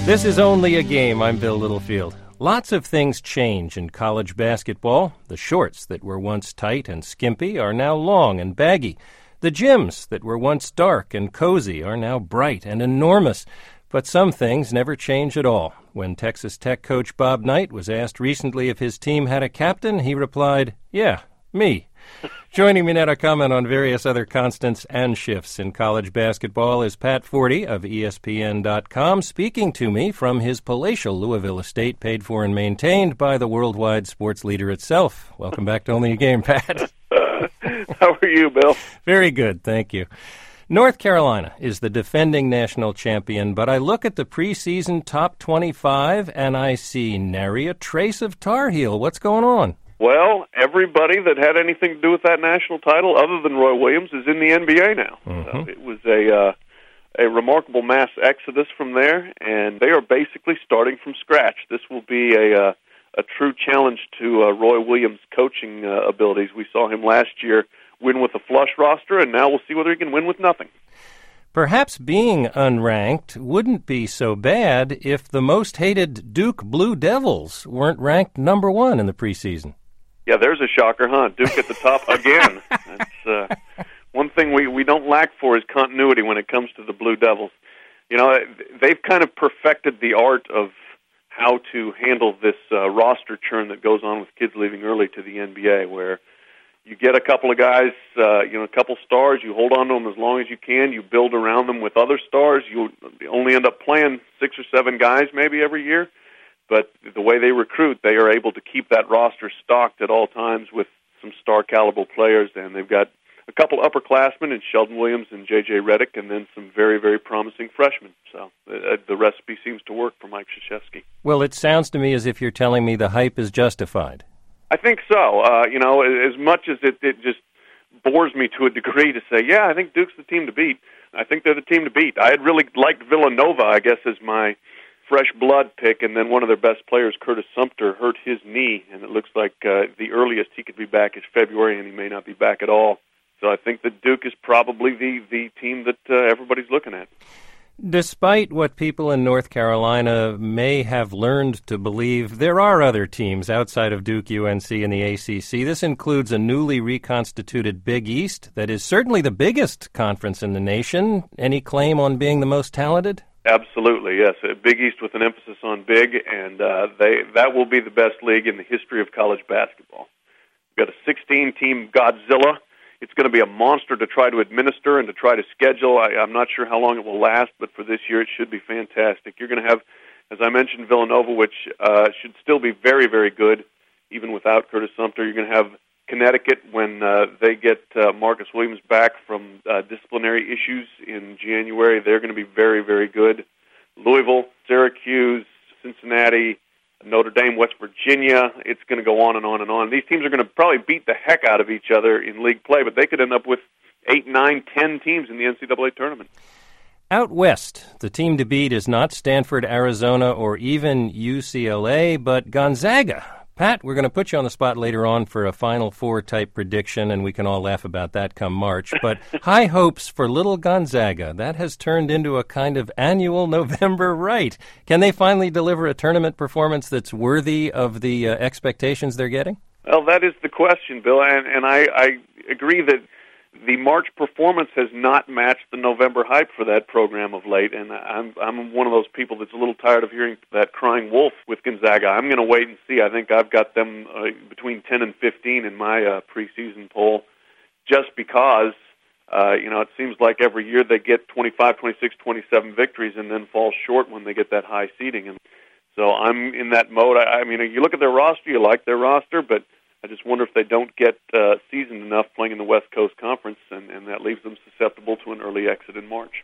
This is Only a Game. I'm Bill Littlefield. Lots of things change in college basketball. The shorts that were once tight and skimpy are now long and baggy. The gyms that were once dark and cozy are now bright and enormous. But some things never change at all. When Texas Tech coach Bob Knight was asked recently if his team had a captain, he replied, "Yeah, me." Joining me now to comment on various other constants and shifts in college basketball is Pat Forty of ESPN.com, speaking to me from his palatial Louisville estate, paid for and maintained by the worldwide sports leader itself. Welcome back to Only a Game, Pat. How are you, Bill? Very good, thank you. North Carolina is the defending national champion, but I look at the preseason top 25 and I see nary a trace of Tar Heel. What's going on? Well, everybody that had anything to do with that national title, other than Roy Williams, is in the NBA now. So it was a remarkable mass exodus from there, and they are basically starting from scratch. This will be a true challenge to Roy Williams' coaching abilities. We saw him last year win with a flush roster, and now we'll see whether he can win with nothing. Perhaps being unranked wouldn't be so bad if the most hated Duke Blue Devils weren't ranked number one in the preseason. Yeah, there's a shocker, huh? Duke at the top again. That's one thing we don't lack for is continuity when it comes to the Blue Devils. You know, they've kind of perfected the art of how to handle this roster churn that goes on with kids leaving early to the NBA, where you get a couple of guys, a couple stars, you hold on to them as long as you can, you build around them with other stars, you only end up playing 6 or 7 guys maybe every year. But the way they recruit, they are able to keep that roster stocked at all times with some star-caliber players, and they've got a couple upperclassmen in Sheldon Williams and J.J. Redick, and then some very, very promising freshmen. So the recipe seems to work for Mike Krzyzewski. Well, it sounds to me as if you're telling me the hype is justified. I think so. As much as it just bores me to a degree to say, yeah, I think Duke's the team to beat. I think they're the team to beat. I had really liked Villanova, I guess, as my fresh blood pick, and then one of their best players, Curtis Sumter, hurt his knee, and it looks like the earliest he could be back is February, and he may not be back at all. So I think that Duke is probably the team that everybody's looking at. Despite what people in North Carolina may have learned to believe, there are other teams outside of Duke, UNC, and the ACC. This includes a newly reconstituted Big East that is certainly the biggest conference in the nation. Any claim on being the most talented? Absolutely, yes. A Big East with an emphasis on big, and that will be the best league in the history of college basketball. We've got a 16-team Godzilla. It's going to be a monster to try to administer and to try to schedule. I'm not sure how long it will last, but for this year it should be fantastic. You're going to have, as I mentioned, Villanova, which should still be very, very good, even without Curtis Sumter. You're going to have Connecticut when they get Marcus Williams back from disciplinary issues in January. They're going to be very, very good. Louisville, Syracuse, Cincinnati, Notre Dame, West Virginia, it's going to go on and on and on. These teams are going to probably beat the heck out of each other in league play, but they could end up with 8, 9, 10 teams in the NCAA tournament. Out west, the team to beat is not Stanford, Arizona, or even UCLA, but Gonzaga. Pat, we're going to put you on the spot later on for a Final Four type prediction, and we can all laugh about that come March. But high hopes for little Gonzaga. That has turned into a kind of annual November rite. Can they finally deliver a tournament performance that's worthy of the expectations they're getting? Well, that is the question, Bill, and I agree that the March performance has not matched the November hype for that program of late, and I'm one of those people that's a little tired of hearing that crying wolf with Gonzaga. I'm going to wait and see. I think I've got them between 10 and 15 in my preseason poll, just because it seems like every year they get 25, 26, 27 victories and then fall short when they get that high seeding. And so I'm in that mode. I mean, you look at their roster, you like their roster, but I just wonder if they don't get seasoned enough playing in the West Coast Conference, and that leaves them susceptible to an early exit in March.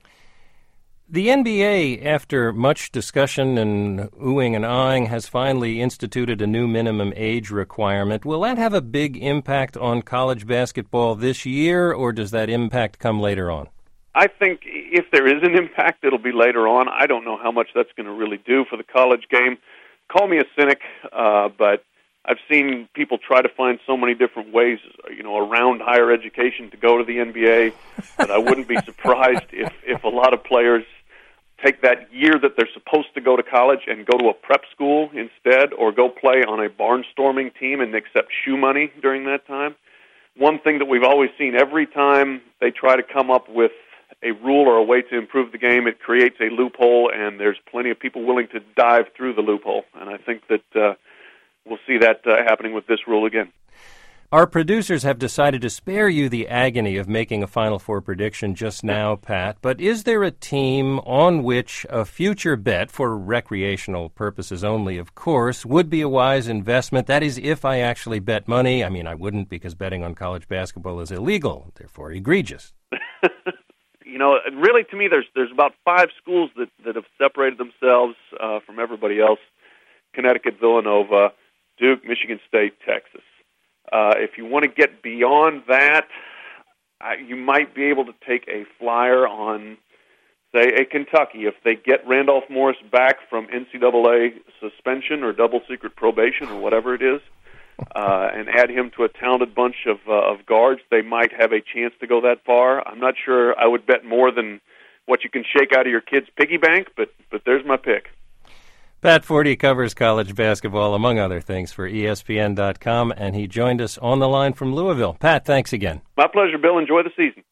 The NBA, after much discussion and oohing and aahing, has finally instituted a new minimum age requirement. Will that have a big impact on college basketball this year, or does that impact come later on? I think if there is an impact, it'll be later on. I don't know how much that's going to really do for the college game. Call me a cynic, but I've seen people try to find so many different ways, around higher education to go to the NBA, that I wouldn't be surprised if a lot of players take that year that they're supposed to go to college and go to a prep school instead, or go play on a barnstorming team and accept shoe money during that time. One thing that we've always seen, every time they try to come up with a rule or a way to improve the game, it creates a loophole, and there's plenty of people willing to dive through the loophole. And I think that we'll see that happening with this rule again. Our producers have decided to spare you the agony of making a Final Four prediction just now, Pat, but is there a team on which a future bet, for recreational purposes only, of course, would be a wise investment? That is, if I actually bet money. I mean, I wouldn't, because betting on college basketball is illegal, therefore egregious. You know, really, to me, there's about 5 schools that have separated themselves from everybody else: Connecticut, Villanova, Duke, Michigan State, Texas. If you want to get beyond that, you might be able to take a flyer on, say, a Kentucky. If they get Randolph Morris back from NCAA suspension or double secret probation or whatever it is, and add him to a talented bunch of guards, they might have a chance to go that far. I'm not sure I would bet more than what you can shake out of your kid's piggy bank, but there's my pick. Pat Forty covers college basketball, among other things, for ESPN.com, and he joined us on the line from Louisville. Pat, thanks again. My pleasure, Bill. Enjoy the season.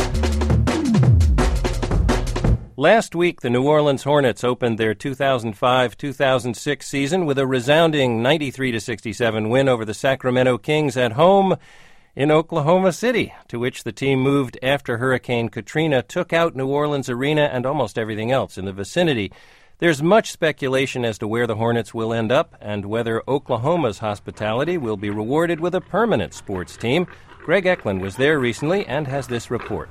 Last week, the New Orleans Hornets opened their 2005-2006 season with a resounding 93-67 win over the Sacramento Kings at home in Oklahoma City, to which the team moved after Hurricane Katrina took out New Orleans Arena and almost everything else in the vicinity. There's much speculation as to where the Hornets will end up and whether Oklahoma's hospitality will be rewarded with a permanent sports team. Greg Eklund was there recently and has this report.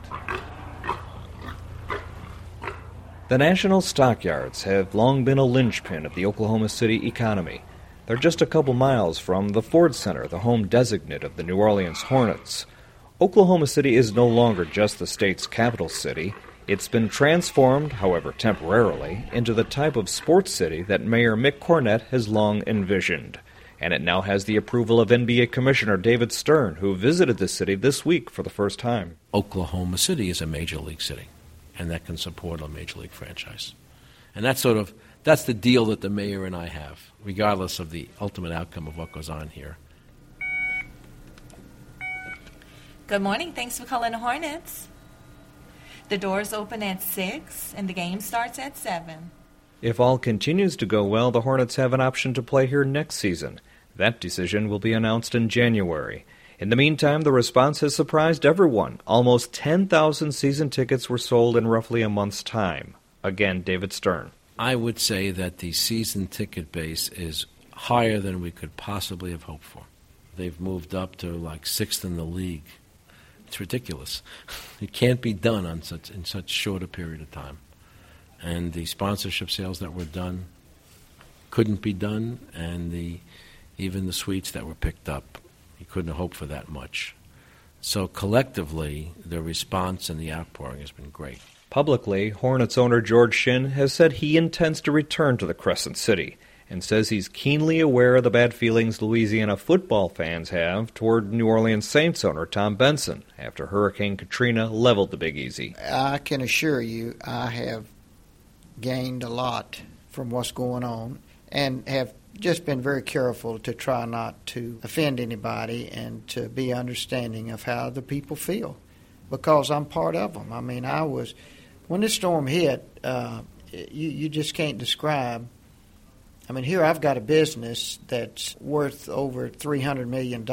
The National Stockyards have long been a linchpin of the Oklahoma City economy. They're just a couple miles from the Ford Center, the home designate of the New Orleans Hornets. Oklahoma City is no longer just the state's capital city. It's been transformed, however temporarily, into the type of sports city that Mayor Mick Cornett has long envisioned. And it now has the approval of NBA Commissioner David Stern, who visited the city this week for the first time. Oklahoma City is a major league city, and that can support a major league franchise. And that's the deal that the mayor and I have, regardless of the ultimate outcome of what goes on here. Good morning. Thanks for calling the Hornets. The doors open at 6, and the game starts at 7. If all continues to go well, the Hornets have an option to play here next season. That decision will be announced in January. In the meantime, the response has surprised everyone. Almost 10,000 season tickets were sold in roughly a month's time. Again, David Stern. I would say that the season ticket base is higher than we could possibly have hoped for. They've moved up to like 6th in the league. It's ridiculous. It can't be done in such short a period of time. And the sponsorship sales that were done couldn't be done, and even the suites that were picked up, you couldn't hope for that much. So collectively, the response and the outpouring has been great. Publicly, Hornets owner George Shinn has said he intends to return to the Crescent City, and says he's keenly aware of the bad feelings Louisiana football fans have toward New Orleans Saints owner Tom Benson after Hurricane Katrina leveled the Big Easy. I can assure you I have gained a lot from what's going on and have just been very careful to try not to offend anybody and to be understanding of how the people feel, because I'm part of them. I mean, when this storm hit, you just can't describe. I mean, here I've got a business that's worth over $300 million.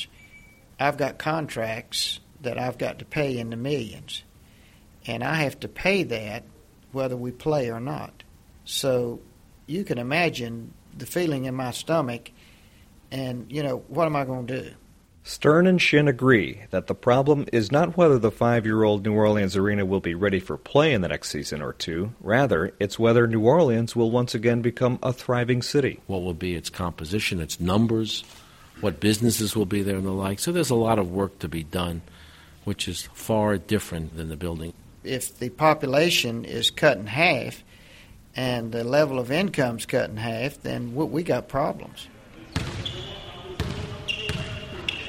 I've got contracts that I've got to pay in the millions, and I have to pay that whether we play or not. So you can imagine the feeling in my stomach, and, what am I going to do? Stern and Shinn agree that the problem is not whether the 5-year-old New Orleans arena will be ready for play in the next season or two. Rather, it's whether New Orleans will once again become a thriving city. What will be its composition, its numbers, what businesses will be there and the like. So there's a lot of work to be done, which is far different than the building. If the population is cut in half and the level of income is cut in half, then we got problems.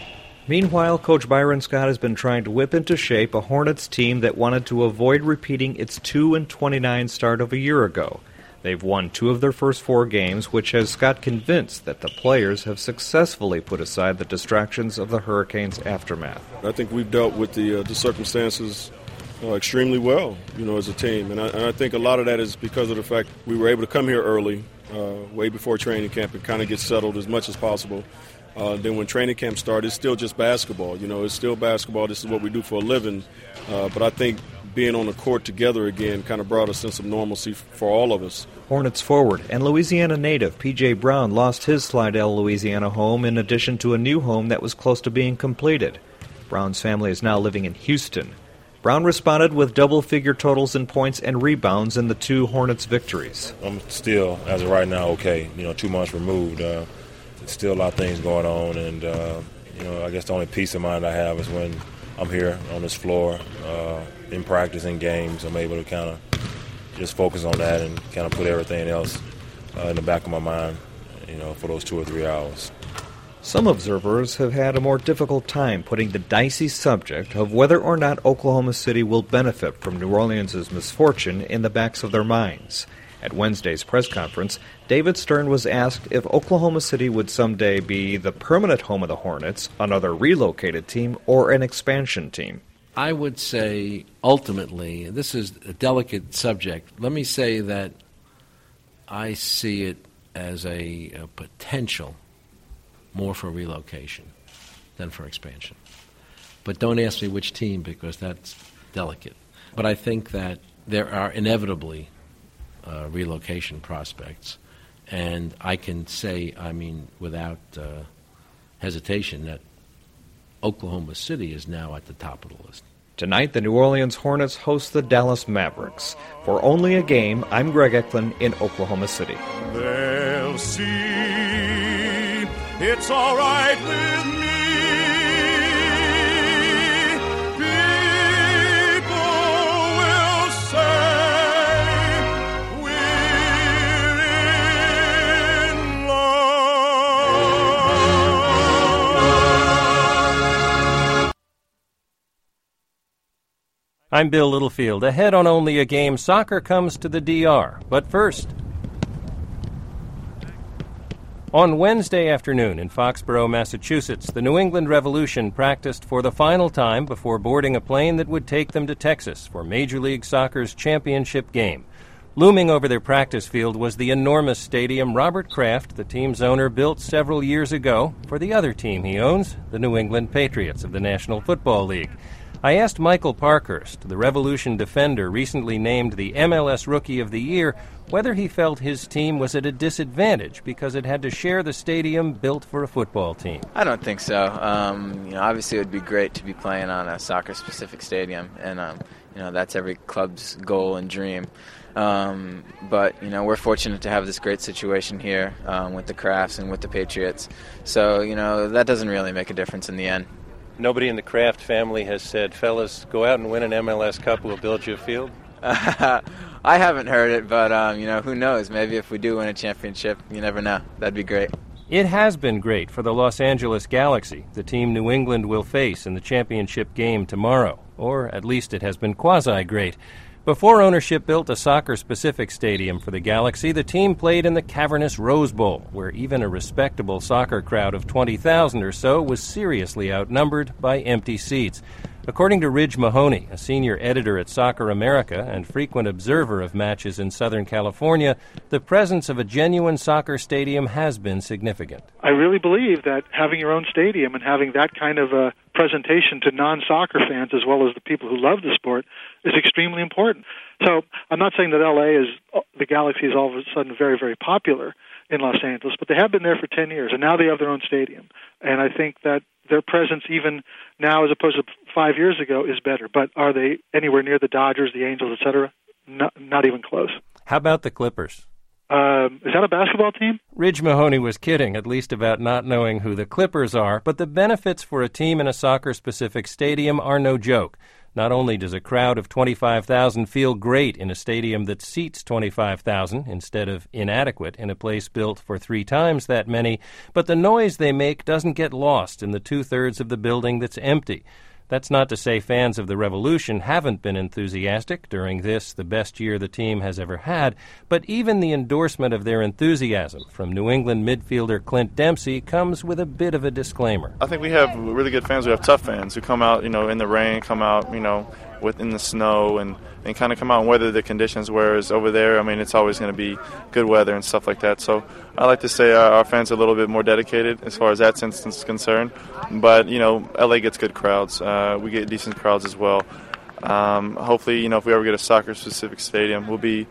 Meanwhile, Coach Byron Scott has been trying to whip into shape a Hornets team that wanted to avoid repeating its 2-29 start of a year ago. They've won 2 of their first 4 games, which has Scott convinced that the players have successfully put aside the distractions of the Hurricanes' aftermath. I think we've dealt with the circumstances extremely well, as a team. And I think a lot of that is because of the fact we were able to come here early, way before training camp, and kind of get settled as much as possible. Then when training camp started, it's still just basketball. It's still basketball. This is what we do for a living. But I think being on the court together again kind of brought a sense of normalcy for all of us. Hornets forward and Louisiana native P.J. Brown lost his Slidell, Louisiana home in addition to a new home that was close to being completed. Brown's family is now living in Houston. Brown responded with double-figure totals in points and rebounds in the 2 Hornets victories. I'm still, as of right now, okay. 2 months removed. There's still a lot of things going on, and, I guess the only peace of mind I have is when I'm here on this floor, in practice, in games. I'm able to kind of just focus on that and kind of put everything else in the back of my mind, for those 2 or 3 hours. Some observers have had a more difficult time putting the dicey subject of whether or not Oklahoma City will benefit from New Orleans' misfortune in the backs of their minds. At Wednesday's press conference, David Stern was asked if Oklahoma City would someday be the permanent home of the Hornets, another relocated team, or an expansion team. I would say, ultimately, this is a delicate subject. Let me say that I see it as a potential more for relocation than for expansion. But don't ask me which team, because that's delicate. But I think that there are inevitably relocation prospects. And I can say, without hesitation, that Oklahoma City is now at the top of the list. Tonight, the New Orleans Hornets host the Dallas Mavericks. For Only a Game, I'm Greg Eklund in Oklahoma City. They'll see it's all right with me. People will say we're in love. I'm Bill Littlefield. Ahead on Only a Game, soccer comes to the DR. But first, on Wednesday afternoon in Foxborough, Massachusetts, the New England Revolution practiced for the final time before boarding a plane that would take them to Texas for Major League Soccer's championship game. Looming over their practice field was the enormous stadium Robert Kraft, the team's owner, built several years ago for the other team he owns, the New England Patriots of the National Football League. I asked Michael Parkhurst, the Revolution defender recently named the MLS Rookie of the Year, whether he felt his team was at a disadvantage because it had to share the stadium built for a football team. I don't think so. Obviously it would be great to be playing on a soccer-specific stadium, and that's every club's goal and dream. But we're fortunate to have this great situation here with the Crafts and with the Patriots. So that doesn't really make a difference in the end. Nobody in the Kraft family has said, fellas, go out and win an MLS Cup, we'll build you a field? I haven't heard it, but, who knows? Maybe if we do win a championship, you never know. That'd be great. It has been great for the Los Angeles Galaxy, the team New England will face in the championship game tomorrow. Or at least it has been quasi-great. Before ownership built a soccer-specific stadium for the Galaxy, the team played in the cavernous Rose Bowl, where even a respectable soccer crowd of 20,000 or so was seriously outnumbered by empty seats. According to Ridge Mahoney, a senior editor at Soccer America and frequent observer of matches in Southern California, the presence of a genuine soccer stadium has been significant. I really believe that having your own stadium and having that kind of a presentation to non-soccer fans as well as the people who love the sport is extremely important. So I'm not saying that the Galaxy is all of a sudden very, very popular in Los Angeles, but they have been there for 10 years, and now they have their own stadium. And I think that their presence even now as opposed to 5 years ago is better. But are they anywhere near the Dodgers, the Angels, et cetera? Not even close. How about the Clippers? Is that a basketball team? Ridge Mahoney was kidding, at least about not knowing who the Clippers are, but the benefits for a team in a soccer-specific stadium are no joke. Not only does a crowd of 25,000 feel great in a stadium that seats 25,000 instead of inadequate in a place built for 3 times that many, but the noise they make doesn't get lost in the 2/3 of the building that's empty. That's not to say fans of the Revolution haven't been enthusiastic during this, the best year the team has ever had, but even the endorsement of their enthusiasm from New England midfielder Clint Dempsey comes with a bit of a disclaimer. I think we have really good fans. We have tough fans who come out, in the rain, come out, in the snow, and kind of come out and weather the conditions, whereas over there, it's always going to be good weather and stuff like that. So I like to say our fans are a little bit more dedicated as far as that instance is concerned. But, LA gets good crowds. We get decent crowds as well. Hopefully, if we ever get a soccer-specific stadium, we'll be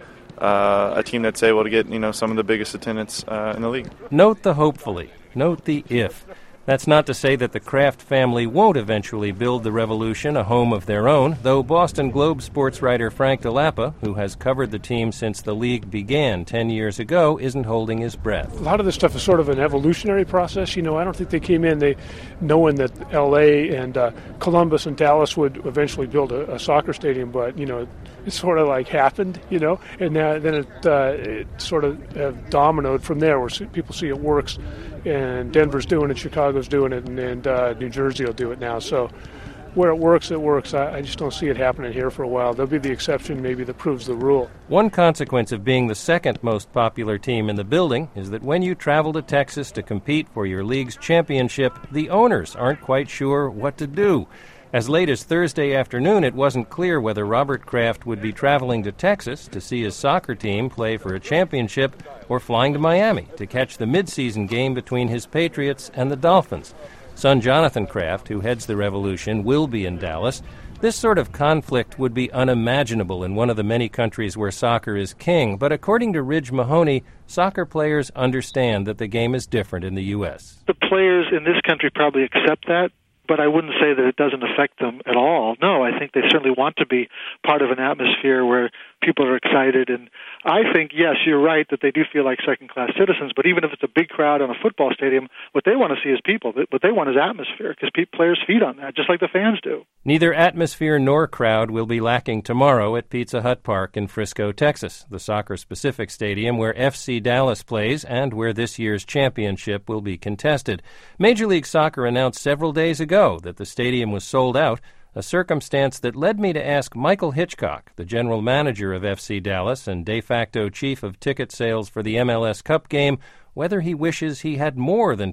a team that's able to get, some of the biggest attendance in the league. Note the hopefully. Note the if. That's not to say that the Kraft family won't eventually build the Revolution a home of their own, though Boston Globe sports writer Frank Delapa, who has covered the team since the league began 10 years ago, isn't holding his breath. A lot of this stuff is sort of an evolutionary process. I don't think they came in knowing that L.A. and Columbus and Dallas would eventually build a soccer stadium, but, it sort of happened, and then it sort of dominoed from there where people see it works, and Denver's doing it, Chicago's doing it, and New Jersey will do it now. So where it works, it works. I just don't see it happening here for a while. There'll be the exception maybe that proves the rule. One consequence of being the second most popular team in the building is that when you travel to Texas to compete for your league's championship, the owners aren't quite sure what to do. As late as Thursday afternoon, it wasn't clear whether Robert Kraft would be traveling to Texas to see his soccer team play for a championship or flying to Miami to catch the midseason game between his Patriots and the Dolphins. Son Jonathan Kraft, who heads the Revolution, will be in Dallas. This sort of conflict would be unimaginable in one of the many countries where soccer is king, but according to Ridge Mahoney, soccer players understand that the game is different in the U.S. The players in this country probably accept that, but I wouldn't say that it doesn't affect them at all. No, I think they certainly want to be part of an atmosphere where people are excited. And I think, yes, you're right that they do feel like second-class citizens, but even if it's a big crowd on a football stadium, what they want to see is people. What they want is atmosphere, because players feed on that, just like the fans do. Neither atmosphere nor crowd will be lacking tomorrow at Pizza Hut Park in Frisco, Texas, the soccer-specific stadium where FC Dallas plays and where this year's championship will be contested. Major League Soccer announced several days ago that the stadium was sold out, a circumstance that led me to ask Michael Hitchcock, the general manager of FC Dallas and de facto chief of ticket sales for the MLS Cup game, whether he wishes he had more than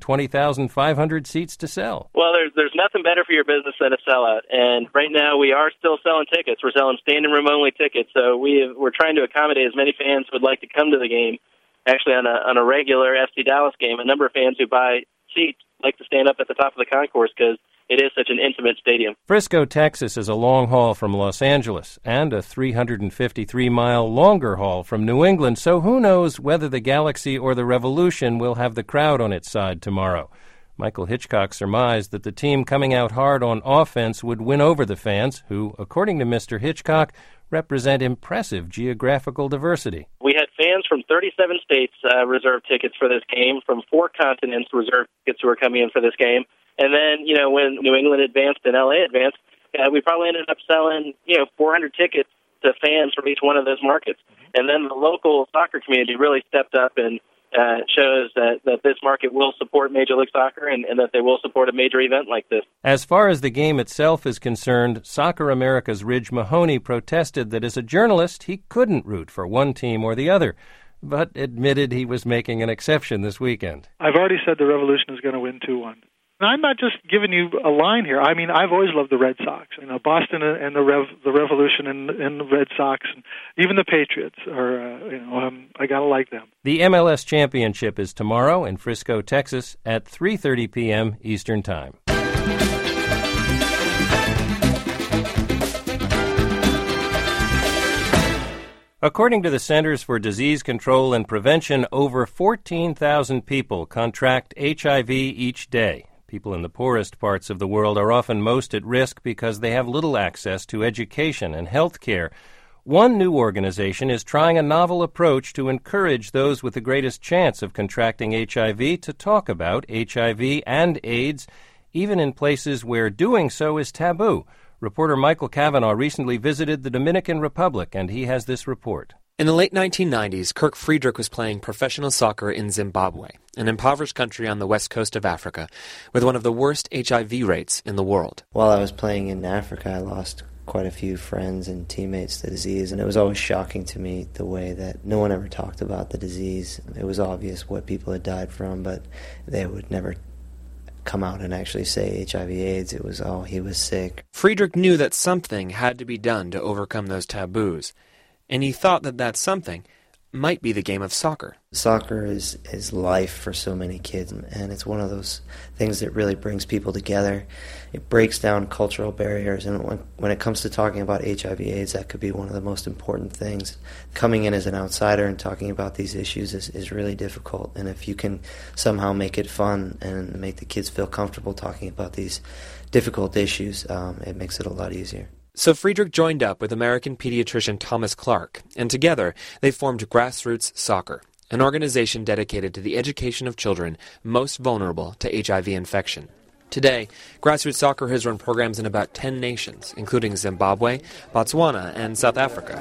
20,500 seats to sell. Well, there's nothing better for your business than a sellout, and right now we are still selling tickets. We're selling standing room only tickets, so we're trying to accommodate as many fans who would like to come to the game. Actually, on a regular FC Dallas game, a number of fans who buy seats like to stand up at the top of the concourse because it is such an intimate stadium. Frisco, Texas is a long haul from Los Angeles and a 353-mile longer haul from New England, so who knows whether the Galaxy or the Revolution will have the crowd on its side tomorrow. Michael Hitchcock surmised that the team coming out hard on offense would win over the fans, who, according to Mr. Hitchcock, represent impressive geographical diversity. We had fans from 37 states reserve tickets for this game, from 4 continents reserve tickets who were coming in for this game. And then, when New England advanced and LA advanced, we probably ended up selling, 400 tickets to fans from each one of those markets. And then the local soccer community really stepped up and shows that this market will support Major League Soccer and that they will support a major event like this. As far as the game itself is concerned, Soccer America's Ridge Mahoney protested that as a journalist he couldn't root for one team or the other, but admitted he was making an exception this weekend. I've already said the Revolution is going to win 2-1. And I'm not just giving you a line here. I mean, I've always loved the Red Sox. Boston and the Revolution and the Red Sox, and even the Patriots are. I gotta like them. The MLS Championship is tomorrow in Frisco, Texas, at 3:30 p.m. Eastern Time. According to the Centers for Disease Control and Prevention, over 14,000 people contract HIV each day. People in the poorest parts of the world are often most at risk because they have little access to education and health care. One new organization is trying a novel approach to encourage those with the greatest chance of contracting HIV to talk about HIV and AIDS, even in places where doing so is taboo. Reporter Michael Cavanaugh recently visited the Dominican Republic, and he has this report. In the late 1990s, Kirk Friedrich was playing professional soccer in Zimbabwe, an impoverished country on the west coast of Africa, with one of the worst HIV rates in the world. While I was playing in Africa, I lost quite a few friends and teammates to the disease, and it was always shocking to me the way that no one ever talked about the disease. It was obvious what people had died from, but they would never come out and actually say HIV/AIDS. It was, oh, he was sick. Friedrich knew that something had to be done to overcome those taboos, and he thought that that something might be the game of soccer. Soccer is life for so many kids, and it's one of those things that really brings people together. It breaks down cultural barriers, and when it comes to talking about HIV/AIDS, that could be one of the most important things. Coming in as an outsider and talking about these issues is really difficult, and if you can somehow make it fun and make the kids feel comfortable talking about these difficult issues, it makes it a lot easier. So Friedrich joined up with American pediatrician Thomas Clark, and together they formed Grassroots Soccer, an organization dedicated to the education of children most vulnerable to HIV infection. Today, Grassroots Soccer has run programs in about 10 nations, including Zimbabwe, Botswana, and South Africa.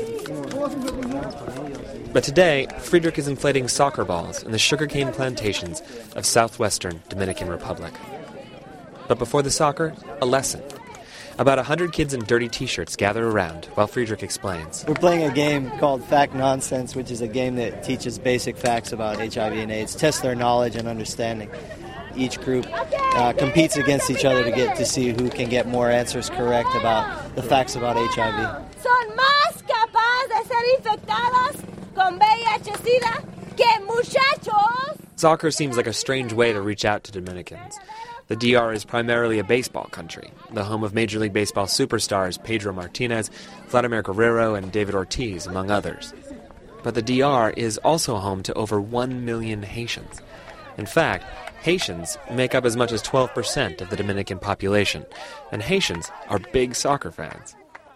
But today, Friedrich is inflating soccer balls in the sugarcane plantations of southwestern Dominican Republic. But before the soccer, a lesson. About 100 kids in dirty T-shirts gather around while Friedrich explains. We're playing a game called Fact Nonsense, which is a game that teaches basic facts about HIV and AIDS, tests their knowledge and understanding. Each group competes against each other to see who can get more answers correct about the facts about HIV. Son más capaces de ser infectadas con VIH/SIDA que muchachos. Soccer seems like a strange way to reach out to Dominicans. The DR is primarily a baseball country, the home of Major League Baseball superstars Pedro Martinez, Vladimir Guerrero, and David Ortiz, among others. But the DR is also home to over 1 million Haitians. In fact, Haitians make up as much as 12% of the Dominican population, and Haitians are big soccer fans.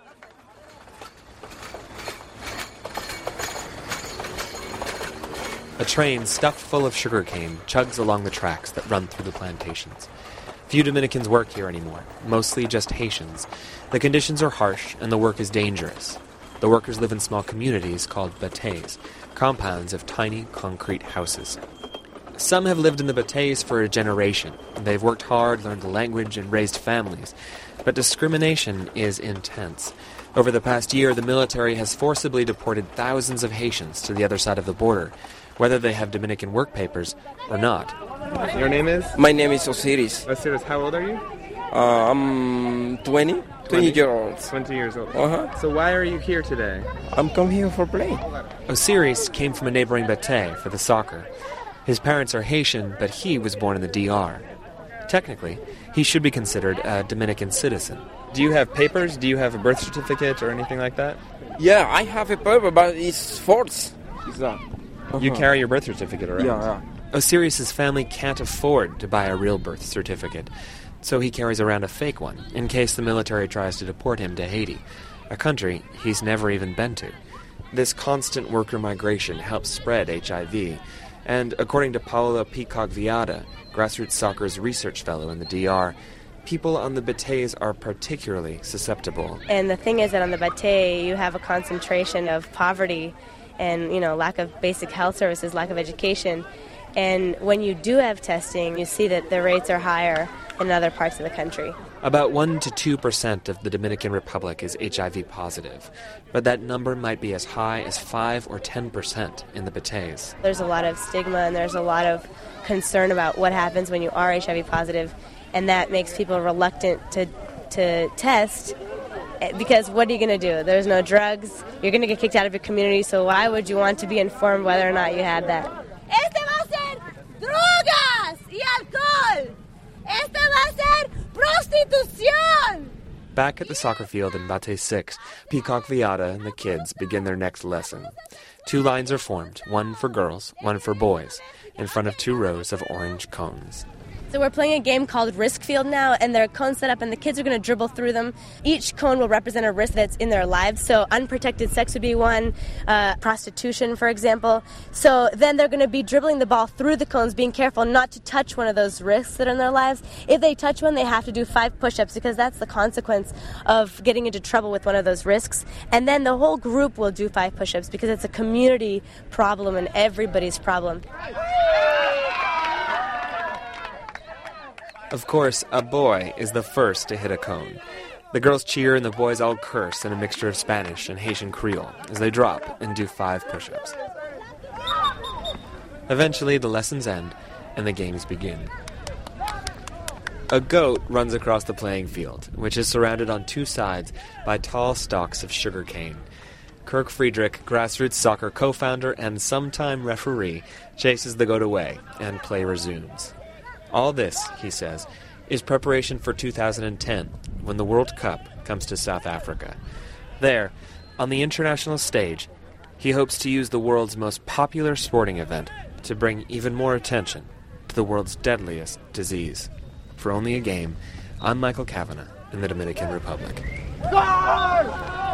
A train stuffed full of sugarcane chugs along the tracks that run through the plantations. Few Dominicans work here anymore, mostly just Haitians. The conditions are harsh and the work is dangerous. The workers live in small communities called bateys, compounds of tiny concrete houses. Some have lived in the bateys for a generation. They've worked hard, learned the language, and raised families. But discrimination is intense. Over the past year, the military has forcibly deported thousands of Haitians to the other side of the border, whether they have Dominican work papers or not. Your name is? My name is Osiris. Osiris, how old are you? I'm 20 years old. 20 years old. Uh-huh. So why are you here today? I'm come here for play. Osiris came from a neighboring batey for the soccer. His parents are Haitian, but he was born in the DR. Technically, he should be considered a Dominican citizen. Do you have papers? Do you have a birth certificate or anything like that? Yeah, I have a paper, but it's false. You carry your birth certificate around? Yeah. Osiris's family can't afford to buy a real birth certificate, so he carries around a fake one in case the military tries to deport him to Haiti, a country he's never even been to. This constant worker migration helps spread HIV, and according to Paola Peacock-Viada, Grassroots Soccer's research fellow in the DR, people on the bateys are particularly susceptible. And the thing is that on the batey, you have a concentration of poverty and, lack of basic health services, lack of education. And when you do have testing, you see that the rates are higher in other parts of the country. About 1 to 2% of the Dominican Republic is HIV positive, but that number might be as high as 5 or 10% in the bateys. There's a lot of stigma and there's a lot of concern about what happens when you are HIV positive, and that makes people reluctant to test. Because what are you going to do? There's no drugs. You're going to get kicked out of your community, so why would you want to be informed whether or not you had that? Este va a ser drogas y alcohol. Este va a ser prostitución. Back at the soccer field in Batey 6, Peacock-Viada and the kids begin their next lesson. 2 lines are formed, one for girls, one for boys, in front of 2 rows of orange cones. So we're playing a game called Risk Field now, and there are cones set up, and the kids are going to dribble through them. Each cone will represent a risk that's in their lives. So unprotected sex would be one, prostitution, for example. So then they're going to be dribbling the ball through the cones, being careful not to touch one of those risks that are in their lives. If they touch one, they have to do 5 push-ups because that's the consequence of getting into trouble with one of those risks. And then the whole group will do 5 push-ups because it's a community problem and everybody's problem. Of course, a boy is the first to hit a cone. The girls cheer and the boys all curse in a mixture of Spanish and Haitian Creole as they drop and do 5 push-ups. Eventually, the lessons end and the games begin. A goat runs across the playing field, which is surrounded on 2 sides by tall stalks of sugar cane. Kirk Friedrich, grassroots soccer co-founder and sometime referee, chases the goat away and play resumes. All this, he says, is preparation for 2010, when the World Cup comes to South Africa. There, on the international stage, he hopes to use the world's most popular sporting event to bring even more attention to the world's deadliest disease. For Only a Game, I'm Michael Kavanagh in the Dominican Republic. Yes!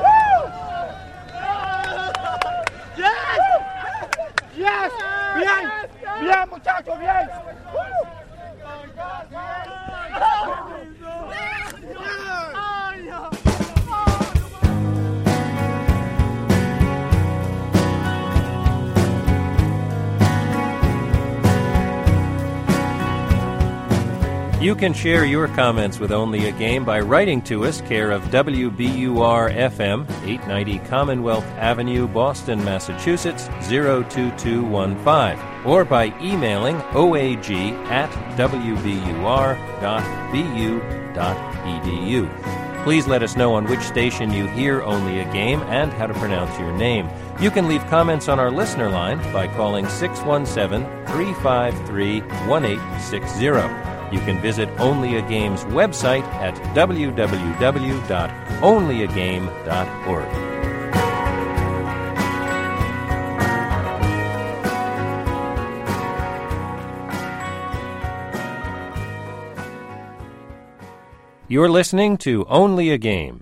Yes! Bien! Bien, muchachos, bien! You can share your comments with Only a Game by writing to us, care of WBUR-FM, 890 Commonwealth Avenue, Boston, Massachusetts, 02215, or by emailing oag@wbur.bu.edu. Please let us know on which station you hear Only a Game and how to pronounce your name. You can leave comments on our listener line by calling 617-353-1860. You can visit Only a Game's website at www.onlyagame.org. You're listening to Only a Game.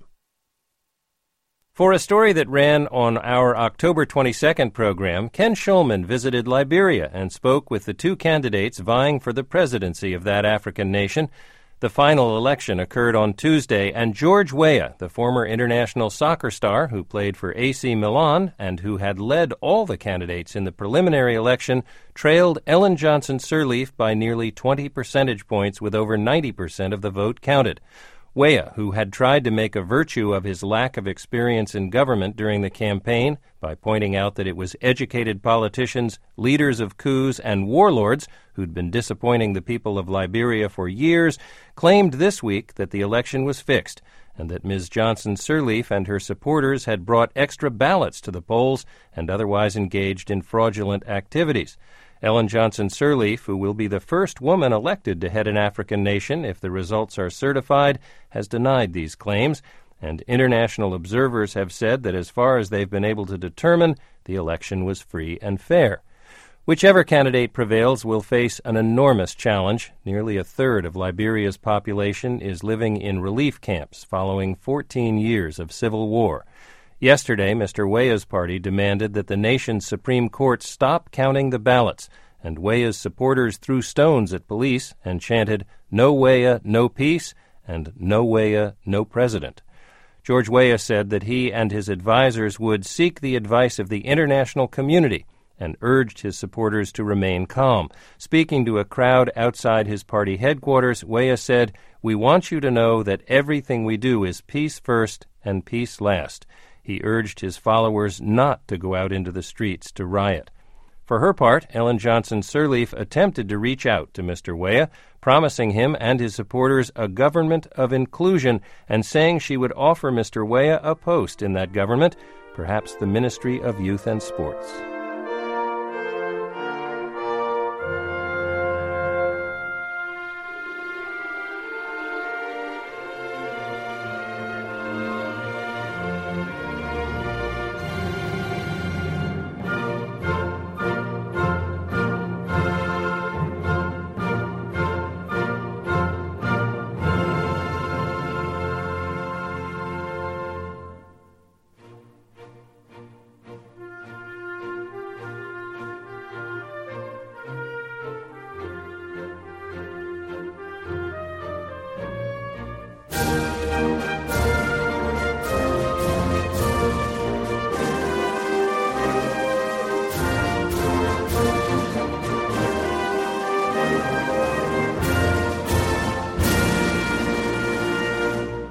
For a story that ran on our October 22nd program, Ken Shulman visited Liberia and spoke with the 2 candidates vying for the presidency of that African nation. The final election occurred on Tuesday, and George Weah, the former international soccer star who played for AC Milan and who had led all the candidates in the preliminary election, trailed Ellen Johnson Sirleaf by nearly 20 percentage points with over 90% of the vote counted. Weah, who had tried to make a virtue of his lack of experience in government during the campaign by pointing out that it was educated politicians, leaders of coups, and warlords who'd been disappointing the people of Liberia for years, claimed this week that the election was fixed and that Ms. Johnson Sirleaf and her supporters had brought extra ballots to the polls and otherwise engaged in fraudulent activities. Ellen Johnson Sirleaf, who will be the first woman elected to head an African nation if the results are certified, has denied these claims, and international observers have said that as far as they've been able to determine, the election was free and fair. Whichever candidate prevails will face an enormous challenge. Nearly a third of Liberia's population is living in relief camps following 14 years of civil war. Yesterday, Mr. Weah's party demanded that the nation's Supreme Court stop counting the ballots, and Weah's supporters threw stones at police and chanted, "No Weah, no peace," and "No Weah, no president." George Weah said that he and his advisers would seek the advice of the international community and urged his supporters to remain calm. Speaking to a crowd outside his party headquarters, Weah said, "We want you to know that everything we do is peace first and peace last." He urged his followers not to go out into the streets to riot. For her part, Ellen Johnson Sirleaf attempted to reach out to Mr. Weah, promising him and his supporters a government of inclusion and saying she would offer Mr. Weah a post in that government, perhaps the Ministry of Youth and Sports.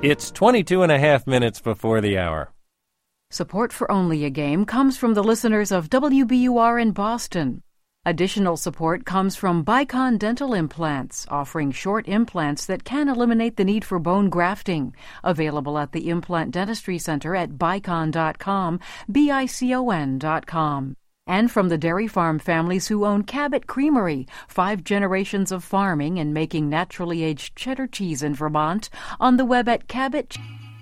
It's 22 and a half minutes before the hour. Support for Only a Game comes from the listeners of WBUR in Boston. Additional support comes from Bicon Dental Implants, offering short implants that can eliminate the need for bone grafting. Available at the Implant Dentistry Center at bicon.com, BICON.com. And from the dairy farm families who own Cabot Creamery, 5 generations of farming and making naturally aged cheddar cheese in Vermont, on the web at Cabot.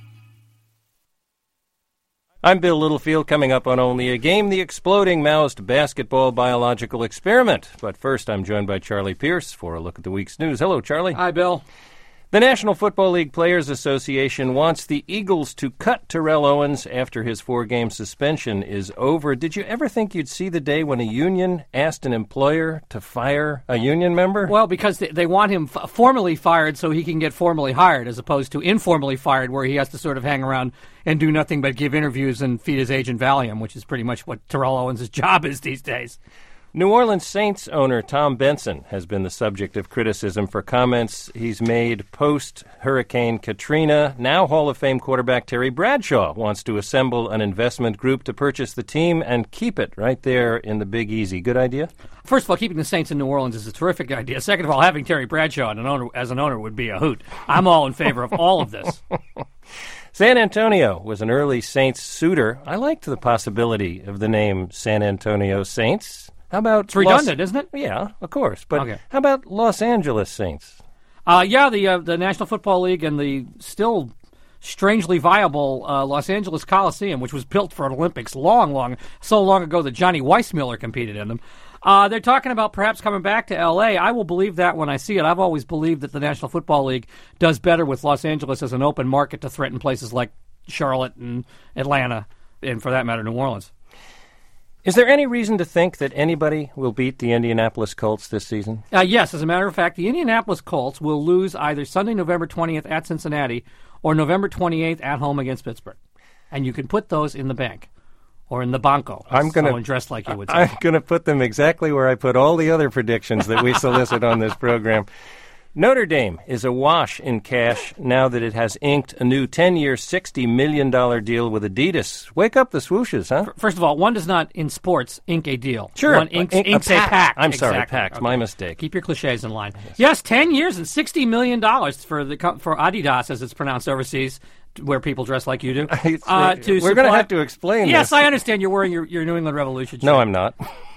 I'm Bill Littlefield. Coming up on Only a Game, the exploding Maoist basketball biological experiment. But first, I'm joined by Charlie Pierce for a look at the week's news. Hello, Charlie. Hi, Bill. The National Football League Players Association wants the Eagles to cut Terrell Owens after his 4-game suspension is over. Did you ever think you'd see the day when a union asked an employer to fire a union member? Well, because they want him formally fired so he can get formally hired, as opposed to informally fired where he has to sort of hang around and do nothing but give interviews and feed his agent Valium, which is pretty much what Terrell Owens' job is these days. New Orleans Saints owner Tom Benson has been the subject of criticism for comments he's made post-Hurricane Katrina. Now Hall of Fame quarterback Terry Bradshaw wants to assemble an investment group to purchase the team and keep it right there in the Big Easy. Good idea? First of all, keeping the Saints in New Orleans is a terrific idea. Second of all, having Terry Bradshaw as an owner would be a hoot. I'm all in favor of all of this. San Antonio was an early Saints suitor. I liked the possibility of the name San Antonio Saints. How about it's redundant, isn't it? Yeah, of course. But okay. How about Los Angeles Saints? The National Football League and the still strangely viable Los Angeles Coliseum, which was built for an Olympics so long ago that Johnny Weissmuller competed in them. They're talking about perhaps coming back to L.A. I will believe that when I see it. I've always believed that the National Football League does better with Los Angeles as an open market to threaten places like Charlotte and Atlanta, and for that matter, New Orleans. Is there any reason to think that anybody will beat the Indianapolis Colts this season? Yes, as a matter of fact, the Indianapolis Colts will lose either Sunday, November 20th at Cincinnati or November 28th at home against Pittsburgh. And you can put those in the bank or in the banco. Someone dressed like you would say. I'm going to put them exactly where I put all the other predictions that we solicit on this program. Notre Dame is awash in cash now that it has inked a new 10-year, $60 million deal with Adidas. Wake up the swooshes, huh? First of all, one does not, in sports, ink a deal. Sure. One inks a pact. I'm sorry, pact. Okay. My mistake. Keep your cliches in line. Yes, 10 years and $60 million for Adidas, as it's pronounced overseas, where people dress like you do. We're going to have to explain this. Yes, I understand you're wearing your New England Revolution shirt. No, I'm not.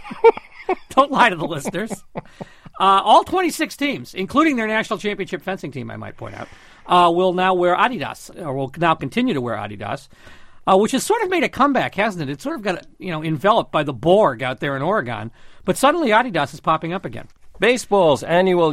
Don't lie to the listeners. All 26 teams, including their national championship fencing team, I might point out, will now wear Adidas, or will now continue to wear Adidas, which has sort of made a comeback, hasn't it? It's sort of got enveloped by the Borg out there in Oregon, but suddenly Adidas is popping up again. Baseball's annual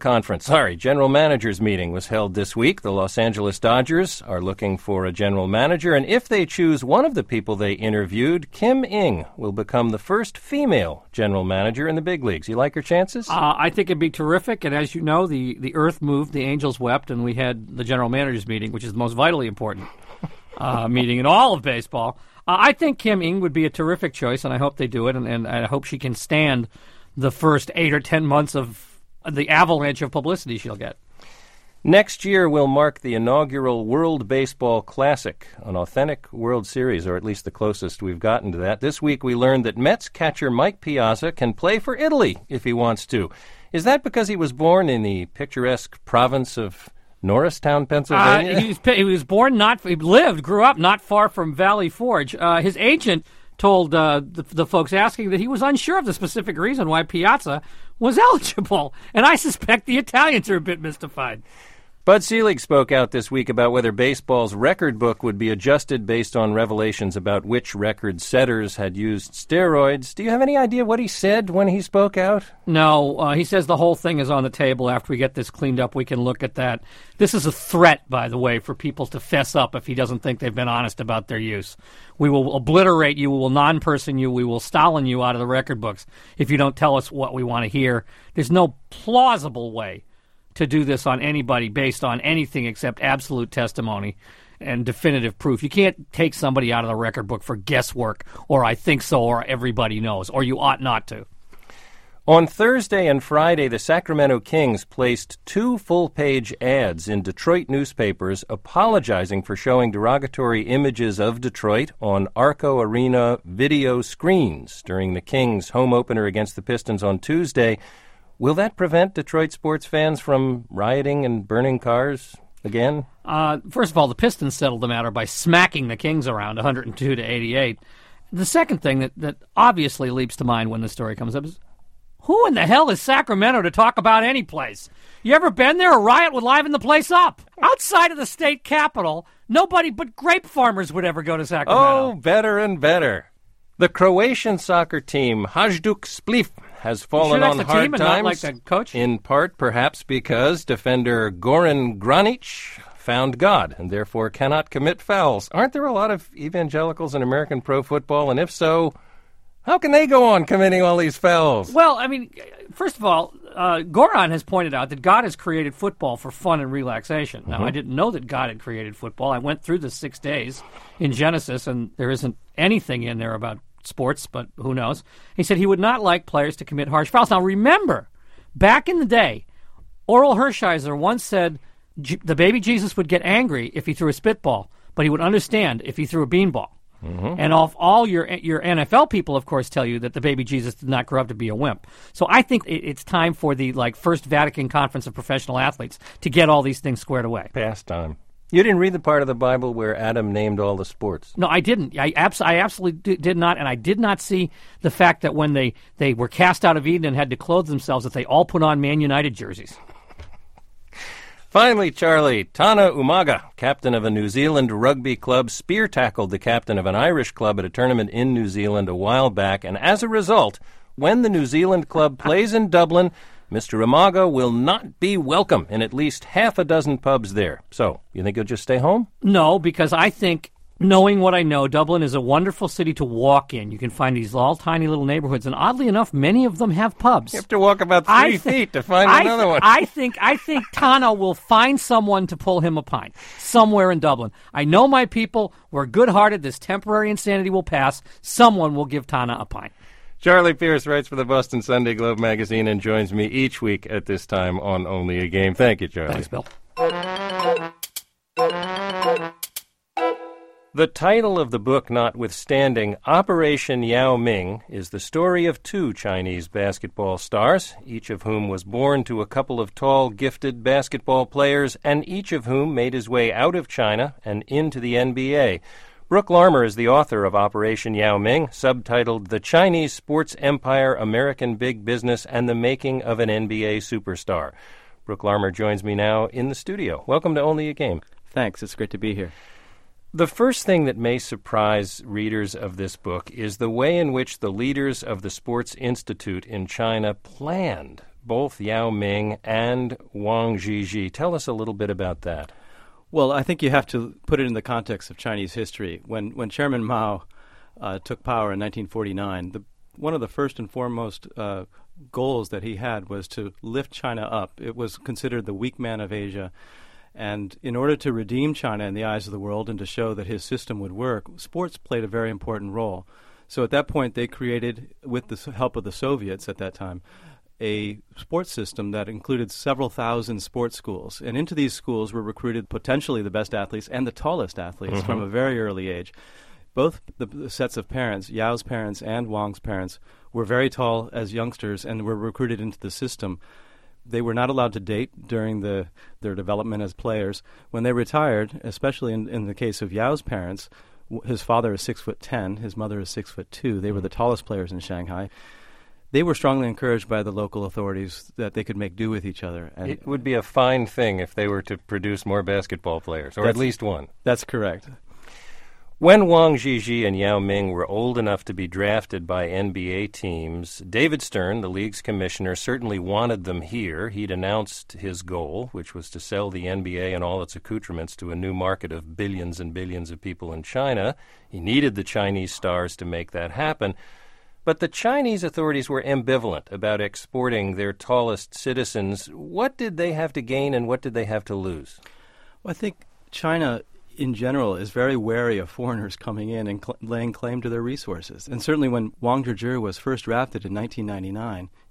general managers meeting was held this week. The Los Angeles Dodgers are looking for a general manager, and if they choose one of the people they interviewed, Kim Ng will become the first female general manager in the big leagues. You like her chances? I think it'd be terrific, and as you know, the earth moved, the angels wept, and we had the general managers meeting, which is the most vitally important meeting in all of baseball. I think Kim Ng would be a terrific choice, and I hope they do it, and I hope she can stand the first 8 or 10 months of the avalanche of publicity she'll get. Next year will mark the inaugural World Baseball Classic, an authentic World Series, or at least the closest we've gotten to that. This week we learned that Mets catcher Mike Piazza can play for Italy if he wants to. Is that because he was born in the picturesque province of Norristown, Pennsylvania? He was born, grew up not far from Valley Forge. His agent told the folks asking that he was unsure of the specific reason why Piazza was eligible. And I suspect the Italians are a bit mystified. Bud Selig spoke out this week about whether baseball's record book would be adjusted based on revelations about which record setters had used steroids. Do you have any idea what he said when he spoke out? No, he says the whole thing is on the table. After we get this cleaned up, we can look at that. This is a threat, by the way, for people to fess up if he doesn't think they've been honest about their use. We will obliterate you, we will non-person you, we will Stalin you out of the record books if you don't tell us what we want to hear. There's no plausible way to do this on anybody based on anything except absolute testimony and definitive proof. You can't take somebody out of the record book for guesswork, or I think so, or everybody knows, or you ought not to. On Thursday and Friday, the Sacramento Kings placed 2 full-page ads in Detroit newspapers apologizing for showing derogatory images of Detroit on Arco Arena video screens during the Kings' home opener against the Pistons on Tuesday. Will that prevent Detroit sports fans from rioting and burning cars again? First of all, the Pistons settled the matter by smacking the Kings around 102-88. The second thing that obviously leaps to mind when the story comes up is, who in the hell is Sacramento to talk about any place? You ever been there? A riot would liven the place up. Outside of the state capitol, nobody but grape farmers would ever go to Sacramento. Oh, better and better. The Croatian soccer team, Hajduk Split, has fallen on hard times, not like the coach? In part perhaps because defender Goran Granic found God and therefore cannot commit fouls. Aren't there a lot of evangelicals in American pro football? And if so, how can they go on committing all these fouls? Well, I mean, first of all, Goran has pointed out that God has created football for fun and relaxation. Now, I didn't know that God had created football. I went through the 6 days in Genesis, and there isn't anything in there about sports, but who knows. He said he would not like players to commit harsh fouls. Now, remember, back in the day, Oral Hershiser once said the baby Jesus would get angry if he threw a spitball, but he would understand if he threw a beanball. And all your NFL people, of course, tell you that the baby Jesus did not grow up to be a wimp. So I think it's time for the First Vatican Conference of Professional Athletes to get all these things squared away. Past time. You didn't read the part of the Bible where Adam named all the sports? No, I didn't. I absolutely did not, and I did not see the fact that when they were cast out of Eden and had to clothe themselves, that they all put on Man United jerseys. Finally, Charlie, Tana Umaga, captain of a New Zealand rugby club, spear-tackled the captain of an Irish club at a tournament in New Zealand a while back, and as a result, when the New Zealand club plays in Dublin, Mr. Umaga will not be welcome in at least half a dozen pubs there. So, you think he'll just stay home? No, because I think, knowing what I know, Dublin is a wonderful city to walk in. You can find these all tiny little neighborhoods, and oddly enough, many of them have pubs. You have to walk about 3 feet to find another one. I think Tana will find someone to pull him a pint somewhere in Dublin. I know my people. We're good-hearted. This temporary insanity will pass. Someone will give Tana a pint. Charlie Pierce writes for the Boston Sunday Globe magazine and joins me each week at this time on Only a Game. Thank you, Charlie. Thanks, Bill. The title of the book notwithstanding, Operation Yao Ming is the story of 2 Chinese basketball stars, each of whom was born to a couple of tall, gifted basketball players, and each of whom made his way out of China and into the NBA. Brooke Larmer is the author of Operation Yao Ming, subtitled The Chinese Sports Empire, American Big Business, and the Making of an NBA Superstar. Brooke Larmer joins me now in the studio. Welcome to Only a Game. Thanks. It's great to be here. The first thing that may surprise readers of this book is the way in which the leaders of the Sports Institute in China planned both Yao Ming and Wang Zhizhi. Tell us a little bit about that. Well, I think you have to put it in the context of Chinese history. When Chairman Mao took power in 1949, one of the first and foremost goals that he had was to lift China up. It was considered the weak man of Asia. And in order to redeem China in the eyes of the world and to show that his system would work, sports played a very important role. So at that point, they created, with the help of the Soviets at that time, a sports system that included several thousand sports schools. And into these schools were recruited potentially the best athletes and the tallest athletes from a very early age. Both the sets of parents, Yao's parents and Wang's parents, were very tall as youngsters and were recruited into the system. They were not allowed to date during their development as players. When they retired, especially in the case of Yao's parents, his father is 6'10", his mother is 6'2". They were the tallest players in Shanghai. They were strongly encouraged by the local authorities that they could make do with each other. And it would be a fine thing if they were to produce more basketball players, or at least one. That's correct. When Wang Zhizhi and Yao Ming were old enough to be drafted by NBA teams, David Stern, the league's commissioner, certainly wanted them here. He'd announced his goal, which was to sell the NBA and all its accoutrements to a new market of billions and billions of people in China. He needed the Chinese stars to make that happen. But the Chinese authorities were ambivalent about exporting their tallest citizens. What did they have to gain and what did they have to lose? Well, I think China in general is very wary of foreigners coming in and laying claim to their resources. And certainly when Wang Zhizhi was first drafted in 1999,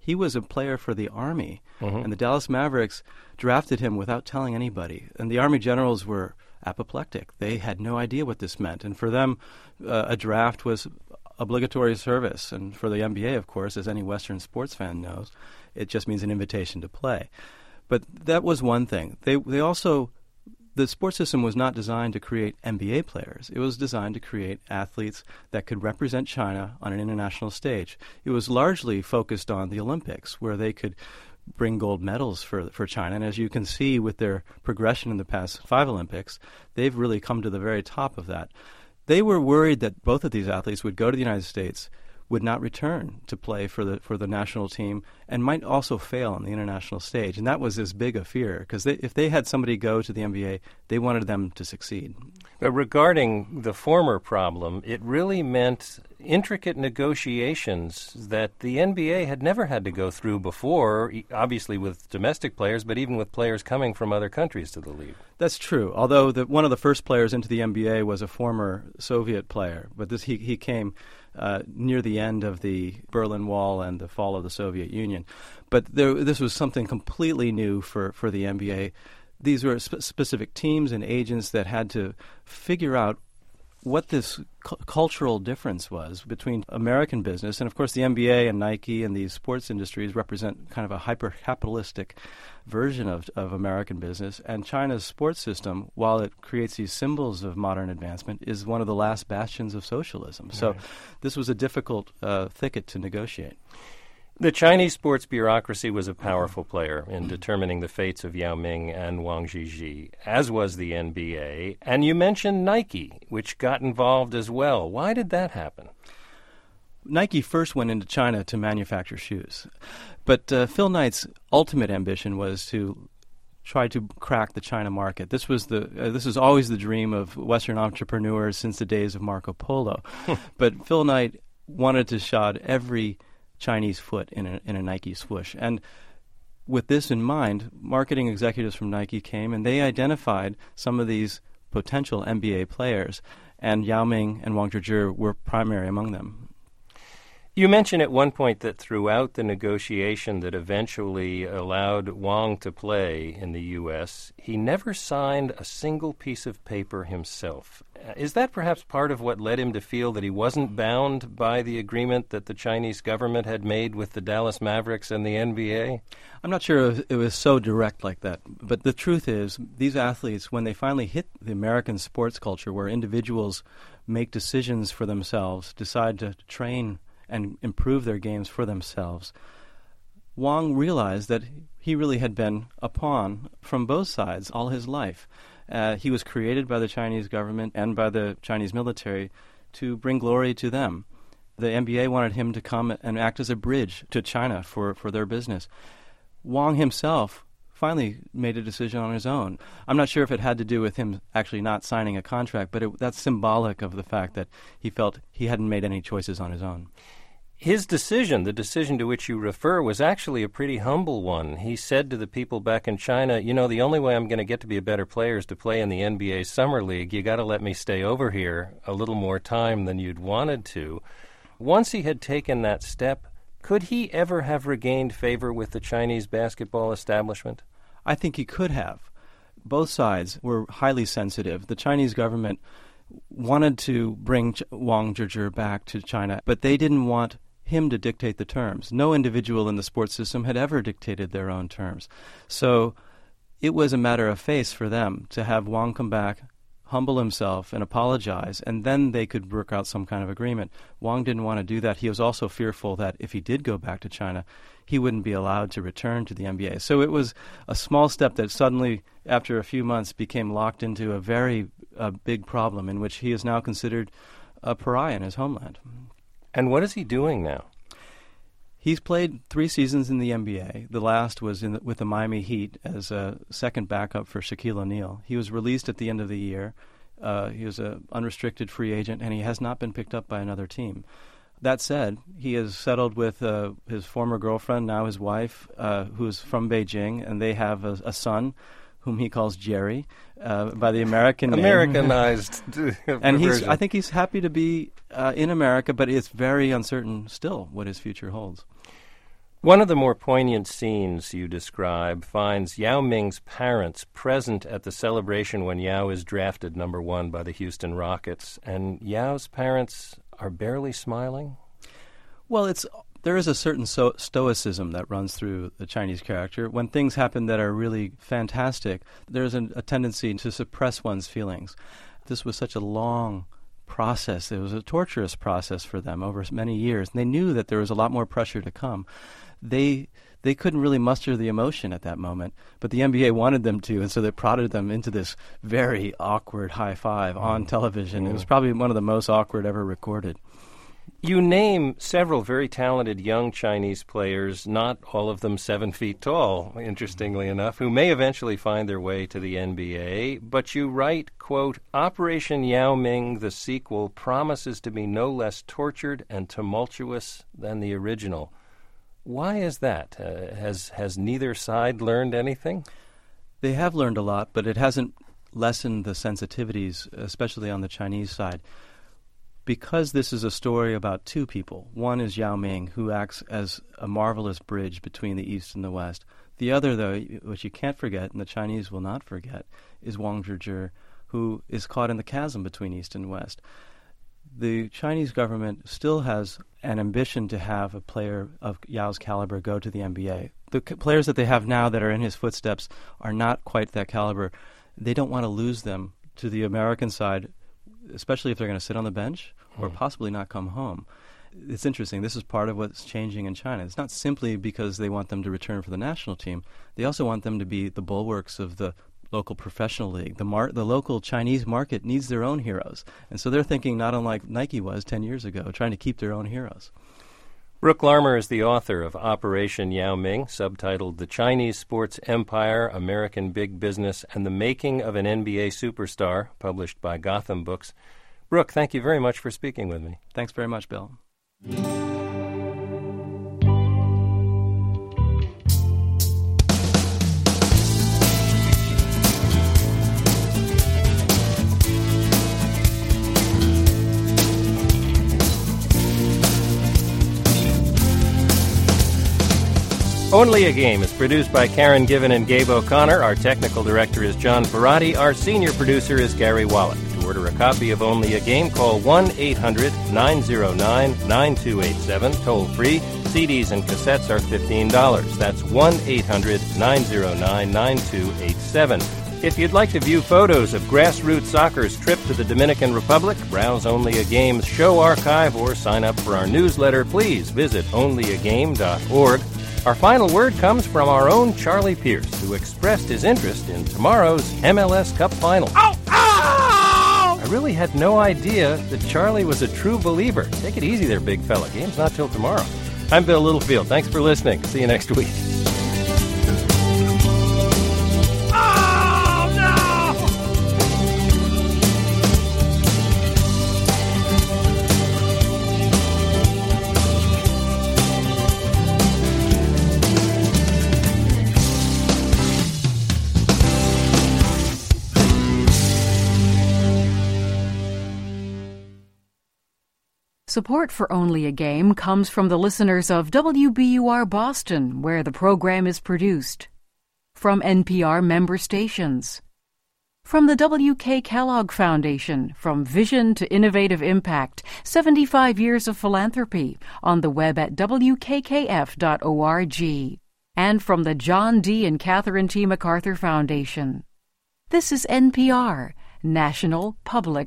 He was a player for the Army, Mhm. and the Dallas Mavericks drafted him without telling anybody. And the Army generals were apoplectic. They had no idea what this meant. And for them, a draft was obligatory service. And for the NBA, of course, as any Western sports fan knows, it just means an invitation to play. But that was one thing. They also, the sports system was not designed to create NBA players. It was designed to create athletes that could represent China on an international stage. It was largely focused on the Olympics, where they could bring gold medals for China. And as you can see with their progression in the past 5 Olympics, they've really come to the very top of that. They were worried that both of these athletes would go to the United States, would not return to play for the national team, and might also fail on the international stage. And that was as big a fear, because if they had somebody go to the NBA, they wanted them to succeed. But regarding the former problem, it really meant intricate negotiations that the NBA had never had to go through before, obviously with domestic players, but even with players coming from other countries to the league. That's true, although one of the first players into the NBA was a former Soviet player, but he came near the end of the Berlin Wall and the fall of the Soviet Union. But this was something completely new for the NBA. These were specific teams and agents that had to figure out what this cultural difference was between American business. And, of course, the NBA and Nike and these sports industries represent kind of a hyper-capitalistic version of American business. And China's sports system, while it creates these symbols of modern advancement, is one of the last bastions of socialism. So this was a difficult thicket to negotiate. The Chinese sports bureaucracy was a powerful player in determining the fates of Yao Ming and Wang Zhizhi, as was the NBA. And you mentioned Nike, which got involved as well. Why did that happen? Nike first went into China to manufacture shoes. But Phil Knight's ultimate ambition was to try to crack the China market. This was always the dream of Western entrepreneurs since the days of Marco Polo. But Phil Knight wanted to shod every Chinese foot in a Nike swoosh. And with this in mind, marketing executives from Nike came and they identified some of these potential NBA players, and Yao Ming and Wang Zhizhi were primary among them. You mentioned at one point that throughout the negotiation that eventually allowed Wang to play in the U.S., he never signed a single piece of paper himself. Is that perhaps part of what led him to feel that he wasn't bound by the agreement that the Chinese government had made with the Dallas Mavericks and the NBA? I'm not sure it was so direct like that. But the truth is, these athletes, when they finally hit the American sports culture where individuals make decisions for themselves, decide to train and improve their games for themselves, Wang realized that he really had been a pawn from both sides all his life. He was created by the Chinese government and by the Chinese military to bring glory to them. The NBA wanted him to come and act as a bridge to China for their business. Wang himself finally made a decision on his own. I'm not sure if it had to do with him actually not signing a contract, but that's symbolic of the fact that he felt he hadn't made any choices on his own. His decision, the decision to which you refer, was actually a pretty humble one. He said to the people back in China, you know, the only way I'm going to get to be a better player is to play in the NBA Summer League. You got to let me stay over here a little more time than you'd wanted to. Once he had taken that step, could he ever have regained favor with the Chinese basketball establishment? I think he could have. Both sides were highly sensitive. The Chinese government wanted to bring Wang Zhizhi back to China, but they didn't want him to dictate the terms. No individual in the sports system had ever dictated their own terms. So it was a matter of face for them to have Wang come back, humble himself, and apologize, and then they could work out some kind of agreement. Wang didn't want to do that. He was also fearful that if he did go back to China, he wouldn't be allowed to return to the NBA. So it was a small step that suddenly, after a few months, became locked into a very big problem in which he is now considered a pariah in his homeland. And what is he doing now? He's played 3 seasons in the NBA. The last was with the Miami Heat as a second backup for Shaquille O'Neal. He was released at the end of the year. He was an unrestricted free agent, and he has not been picked up by another team. That said, he has settled with his former girlfriend, now his wife, who's from Beijing, and they have a son whom he calls Jerry, by the American name. Americanized And I think he's happy to be in America, but it's very uncertain still what his future holds. One of the more poignant scenes you describe finds Yao Ming's parents present at the celebration when Yao is drafted number 1 by the Houston Rockets, and Yao's parents are barely smiling? Well, there is a certain stoicism that runs through the Chinese character. When things happen that are really fantastic, there's a tendency to suppress one's feelings. This was such a long process. It was a torturous process for them over many years, and they knew that there was a lot more pressure to come. They couldn't really muster the emotion at that moment, but the NBA wanted them to, and so they prodded them into this very awkward high five on television. It was probably one of the most awkward ever recorded. You name several very talented young Chinese players, not all of them 7 feet tall, interestingly enough, who may eventually find their way to the NBA. But you write, quote, Operation Yao Ming, the sequel, promises to be no less tortured and tumultuous than the original. Why is that? Has neither side learned anything? They have learned a lot, but it hasn't lessened the sensitivities, especially on the Chinese side. Because this is a story about two people. One is Yao Ming, who acts as a marvelous bridge between the East and the West. The other, though, which you can't forget, and the Chinese will not forget, is Wang Zhizhi, who is caught in the chasm between East and West. The Chinese government still has an ambition to have a player of Yao's caliber go to the NBA. The players that they have now that are in his footsteps are not quite that caliber. They don't want to lose them to the American side, especially if they're going to sit on the bench or possibly not come home. It's interesting. This is part of what's changing in China. It's not simply because they want them to return for the national team. They also want them to be the bulwarks of the local professional league. The local Chinese market needs their own heroes. And so they're thinking not unlike Nike was 10 years ago, trying to keep their own heroes. Brooke Larmer is the author of Operation Yao Ming, subtitled The Chinese Sports Empire, American Big Business, and the Making of an NBA Superstar, published by Gotham Books. Brooke, thank you very much for speaking with me. Thanks very much, Bill. Only a Game is produced by Karen Given and Gabe O'Connor. Our technical director is John Ferrati. Our senior producer is Gary Wallach. To order a copy of Only a Game, call 1-800-909-9287, toll free. CDs and cassettes are $15. That's 1-800-909-9287. If you'd like to view photos of Grassroots Soccer's trip to the Dominican Republic, browse Only a Game's show archive, or sign up for our newsletter, please visit onlyagame.org. Our final word comes from our own Charlie Pierce, who expressed his interest in tomorrow's MLS Cup Final. Ow! Ow! I really had no idea that Charlie was a true believer. Take it easy there, big fella. Game's not till tomorrow. I'm Bill Littlefield. Thanks for listening. See you next week. Support for Only a Game comes from the listeners of WBUR Boston, where the program is produced. From NPR member stations. From the W.K. Kellogg Foundation, from Vision to Innovative Impact, 75 years of philanthropy, on the web at wkkf.org. And from the John D. and Catherine T. MacArthur Foundation. This is NPR, National Public